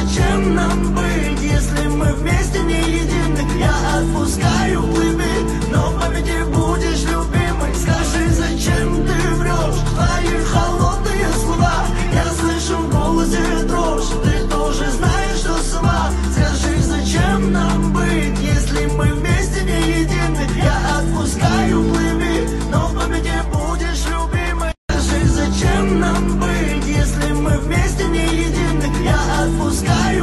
зачем нам быть, если мы вместе не едины? Я отпускаю плыви, но в памяти будешь любимой. Скажи, зачем ты врешь? Твои холодные слова, я слышу в голосе дрожь. Ты тоже знаешь, что сама. Скажи, зачем нам быть, если мы вместе не едины? Я отпускаю плыви, но в памяти будешь любимой. Скажи, зачем нам быть, если мы вместе не едины? Я отпускаю